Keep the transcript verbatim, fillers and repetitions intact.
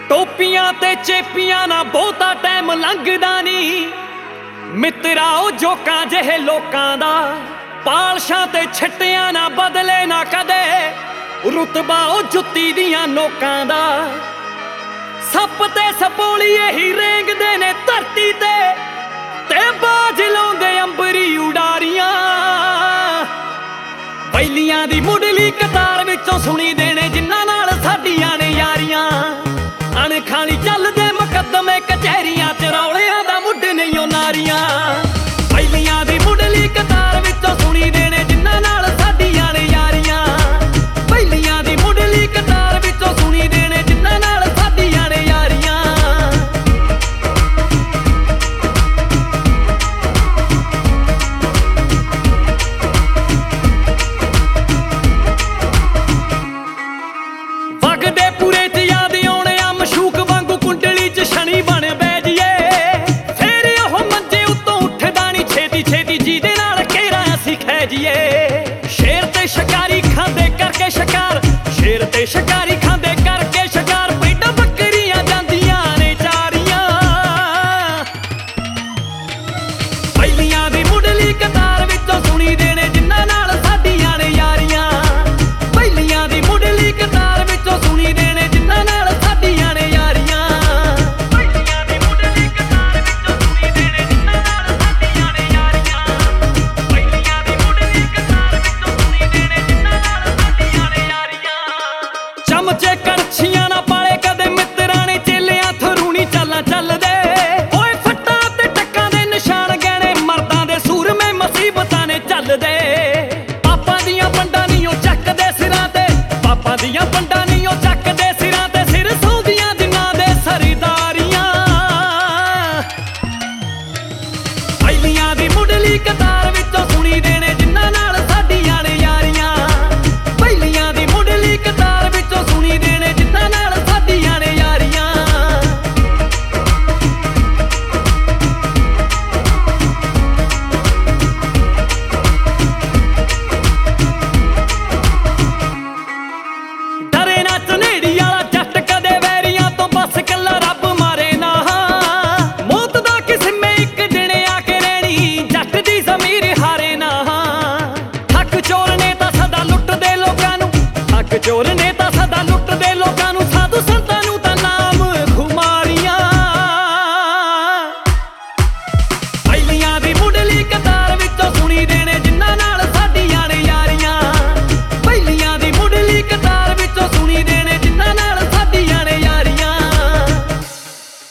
ਟੋਪੀਆਂ ਤੇ ਚੇਪੀਆਂ ਨਾ ਬਹੁਤਾ ਟਾਈਮ ਲੰਘਦਾ ਨੀ ਮਿੱਤਰਾ ਉਹ ਜੋਕਾਂ ਜਿਹੇ ਲੋਕਾਂ ਦਾ। ਪਾਲਸ਼ਾਂ ਤੇ ਛੱਟਿਆਂ ਨਾ ਬਦਲੇ ਨਾ ਕਦੇ ਰੁਤਬਾ ਉਹ ਜੁੱਤੀ ਦੀਆਂ ਨੋਕਾਂ ਦਾ। ਸੱਪ ਤੇ ਸਪੋਲੀਏ ਹੀ ਰੇਂਗਦੇ ਨੇ ਧਰਤੀ ਤੇ ਤੇ ਬਾਜ ਲਾਉਂਦੇ ਅੰਬਰੀ ਉਡਾਰੀਆਂ। ਬੈਲੀਆਂ ਦੀ ਮੁੱਢਲੀ ਕਤਾਰ ਵਿੱਚੋਂ ਸੁਣੀ ਦੇਣੇ ਜਿਨ੍ਹਾਂ ਨਾਲ ਸਾਡੀਆਂ ਨੇ ਯਾਰੀਆਂ। ਅਣਖਾਲੀ ਚੱਲਦੇ ਮੁਕੱਦਮੇ ਕਚਹਿਰੀਆਂ ਚ ਰੌਲਿਆਂ ਦਾ ਮੁੱਢ ਨਹੀਂ ਉਹ ਨਾਰੀਆਂ। ਬੈਲੀਆਂ ਦੀ ਮੁੱਢਲੀ ਕਤਾਰ ਵਿੱਚੋਂ ਸੁਣੀ ਦੇਣੇ ਜਿਨ੍ਹਾਂ ਨਾਲ ਸਾਡੀਆਂ ਨੇ ਯਾਰੀਆਂ। ਬੈਲੀਆਂ ਦੀ ਮੁੱਢਲੀ ਕਤਾਰ ਵਿੱਚੋਂ ਸੁਣੀ ਦੇਣੇ ਜਿਨ੍ਹਾਂ ਨਾਲ ਸਾਡੀਆਂ ਨੇ ਯਾਰੀਆਂ। ਵਗਦੇ ਪੂਰੇ ਚ ਯਾਦ ਆਉਣੇ ਆ ਮਸ਼ੂਕ ਵਾਂਗੂ ਕੁੰਡਲੀ ਚ ਸ਼ਨੀ ਬਣ ਬਹਿ ਜੀਏ। ਫੇਰ ਉਹ ਮੰਜੇ ਉੱਤੋਂ ਉੱਠਦਾ ਨੀ ਛੇਤੀ ਛੇਤੀ ਜਿਹਦੇ ਨਾਲ ਘੇਰਾ ਅਸੀਂ ਖਹਿ ਜੀਏ। ਸ਼ੇਰ ਤੇ ਸ਼ਿਕਾਰੀ ਖਾਂਦੇ ਕਰਕੇ ਸ਼ਿਕਾਰ ਸ਼ੇਰ ਤੇ ਸ਼ਿਕਾਰੀ ਖਾਂਦੇ ਕਰਕੇ ਸ਼ਿਕਾਰ ਭੇਡਾਂ ਬੱਕਰੀਆਂ ਜਾਂਦੀਆਂ ਨੇ ਚਾਰੀਆਂ। ਬੈਲੀਆਂ ਦੀ ਮੁੱਢਲੀ ਕਤਾਰ ਵਿੱਚੋਂ ਸੁਣੀ ਦੇਣੇ ਜਿਨ੍ਹਾਂ ਨਾਲ ਸਾਡੀਆਂ ਨੇ ਯਾਰੀਆਂ। ਬੈਲੀਆਂ ਦੀ ਮੁੱਢਲੀ ਕਤਾਰ ਵਿੱਚੋਂ ਸੁਣੀ ਦੇਣੇ ਜਿਨ੍ਹਾਂ ਨਾਲ ਸਾਡੀਆਂ ਨੇ ਯਾਰੀਆਂ। ਬੈਲੀਆਂ ਦੀ ਮੁੱਢਲੀ ਕਤਾਰ ਵਿੱਚੋਂ ਸੁਣੀ ਦੇਣੇ ਜਿਨ੍ਹਾਂ ਨਾਲ ਸਾਡੀਆਂ ਨੇ ਯਾਰੀਆਂ। ਬੈਲੀਆਂ ਦੀ ਮੁੱਢਲੀ ਕਤਾਰ ਵਿੱਚੋਂ ਸੁਣੀ ਦੇਣੇ ਜਿਨ੍ਹਾਂ ਨਾਲ ਸਾਡੀਆਂ ਨੇ ਯਾਰੀਆਂ। ਚਮਚੇ ਕੜਛੀਆਂ ਨਾ ਪਾਲੇ ਕਦੇ ਮਿੱਤਰਾਂ ਨੇ ਚੇਲਿਆਂ ਥਰੂ ਨੀ ਚਾਲਾਂ ਚੱਲਦੇ। ਓਏ ਫੱਟਾਂ ਤੇ ਟੱਕਾਂ ਦੇ ਨਿਸ਼ਾਨ ਗਹਿਣੇ ਮਰਦਾਂ ਦੇ ਸੂਰਮੇ ਮੁਸੀਬਤਾਂ ਨੇ ਚੱਲਦੇ। ਪਾਪਾਂ ਦੀਆਂ ਪੰਡਾਂ ਨੀ ਉਹ ਚੱਕਦੇ ਸਿਰਾਂ ਤੇ ਪਾਪਾਂ ਦੀਆਂ ਪੰਡਾਂ ਨੀ ਉਹ ਚੱਕਦੇ ਸਿਰਾਂ ਤੇ ਸਿਰ ਸੌਂਦੀਆਂ ਜਿਨ੍ਹਾਂ ਦੇ ਸਰਦਾਰੀਆਂ। ਬੈਲੀਆਂ ਦੀ ਮੁੱਢਲੀ ਕਤਾਰ ਵਿੱਚੋਂ ਸੁਣੀ ਦੇਣੇ